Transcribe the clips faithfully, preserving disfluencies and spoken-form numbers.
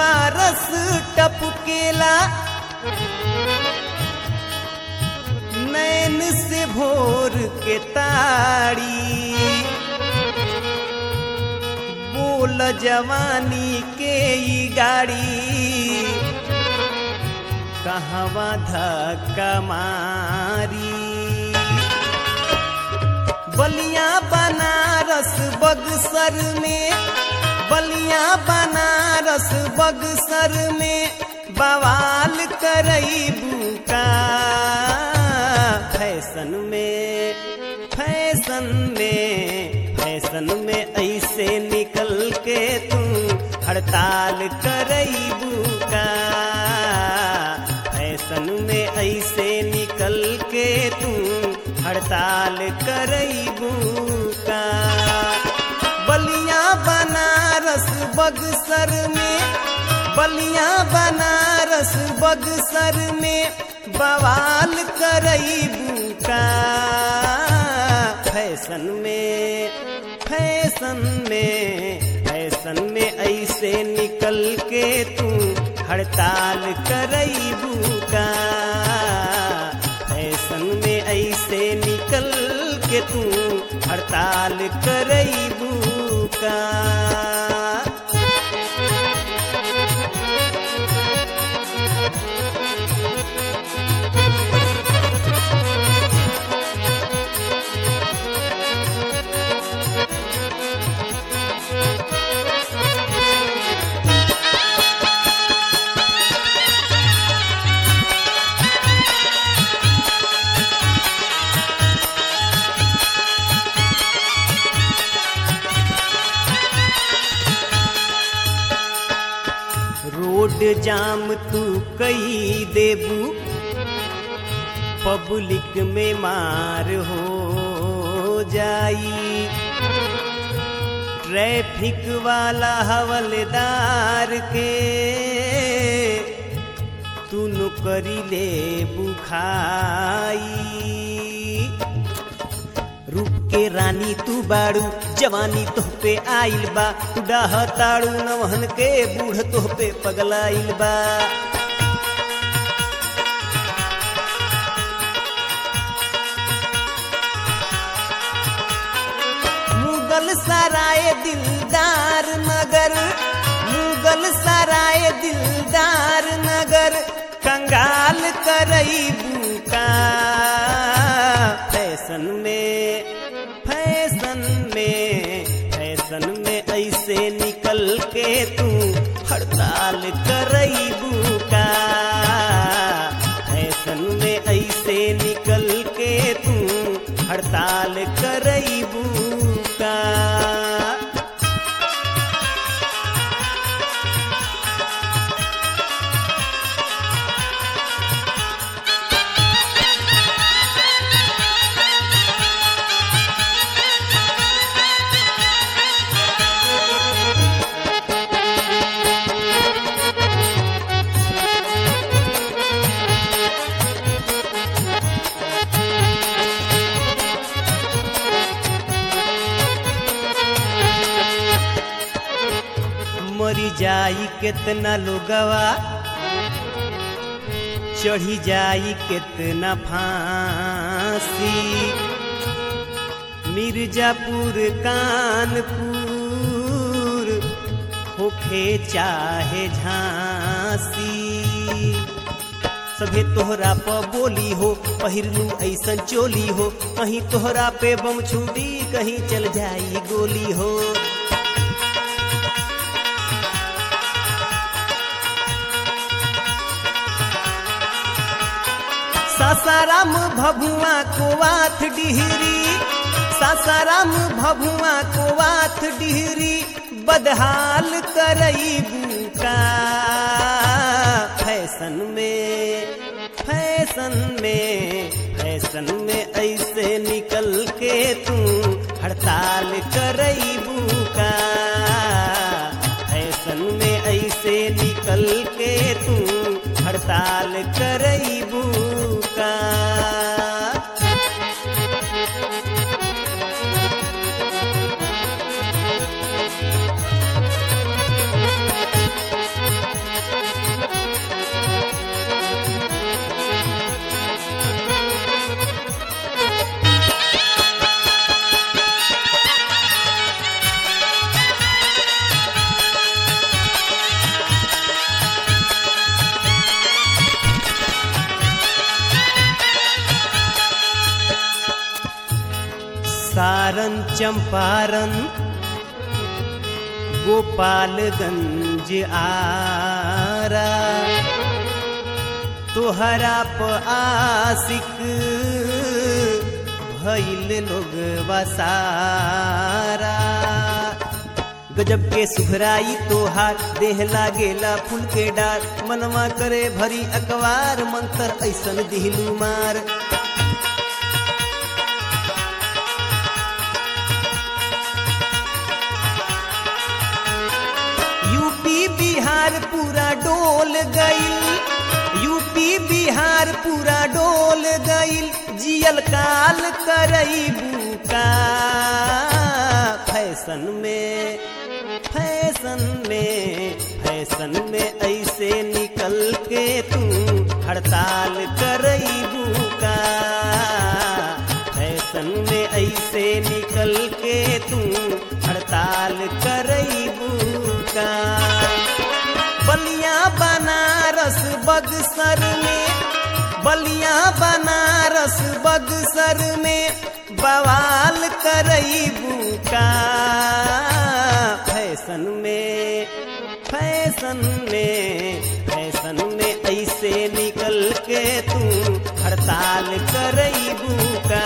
जुआ रस टपकेला नैन से भोर के ताड़ी बोल जवानी के ई गाड़ी कहवा धक्का मारी बलिया बनारस बक्सर में बलिया बनारस बक्सर में बवाल करईबू का फैशन में फैशन में फैशन में ऐसे निकल के तू हड़ताल करईबू का फैशन में ऐसे निकल के तू हड़ताल करईबू का बलिया बनारस बक्सर में बलिया बनारस बक्सर में बवाल करईबू का फैशन में फैशन में फैशन में ऐसे निकल के तू हड़ताल करईबू का फैशन में ऐसे निकल के तू हड़ताल करईबू का रोड जाम तू कई देबू पब्लिक में मार हो जाई ट्रैफिक वाला हवलदार के तू नौकरी ले बुखाई रूप के रानी तू बाड़ू जवानी तोह पे आइल बा तू डाह ताड़ू नवहन के बूढ़ तोह पे पगलाइल बा मुगल सराय दिलदार नगर मुगल सराय दिलदार नगर कंगाल करईबू का फैशन में फैशन में फैशन में ऐसे निकल के तू हड़ताल करईबू का फैशन में ऐसे निकल के तू हड़ताल करईबू का मरी जाई कितना लोगवा चढ़ी जाई कितना फांसी मिर्जापुर कानपुर होखे चाहे झांसी सभे तोहरा प बोली हो पहिरलू ऐसन चोली हो कहीं तोहरा पे बम छूटी कहीं चल जाई गोली हो सासाराम भभुआ कोवाथ डिहरी सासाराम भभुआ कोवाथ डिहरी बदहाल करईबू का फैशन में फैशन में फैशन में ऐसे निकल के तू हड़ताल करईबू का फैशन में ऐसे निकल के तू हड़ताल करईबू का सारण चंपारण गोपालगंज आरा तोहरा प आशिक भइल लोग वसारा। गजब के सुघराई तोहार देह लागेला फूल के डार मनवा करे भरी अकबार मंत्र ऐसन दिहलू मार। यूपी बिहार पूरा डोल गईल यूपी बिहार पूरा डोल गईल जियल काल करईबू का। फैशन में फैशन में फैशन में ऐसे निकल के तू हड़ताल करईबू का। फैशन में ऐसे निकल के तू हड़ताल करईबू का। बलिया बनारस बक्सर में बलिया बनारस बक्सर में बवाल करईबू का। फैशन में फैशन में फैशन में ऐसे निकल के तू हड़ताल करईबू का।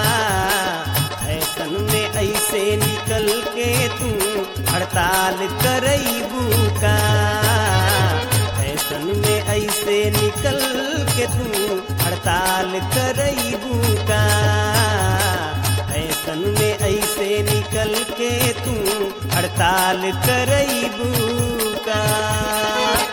फैशन में ऐसे निकल के तू हड़ताल करईबू का। फैशन में ऐसे निकल के तू हड़ताल करईबू का। फैशन में ऐसे निकल के तू हड़ताल करईबू का।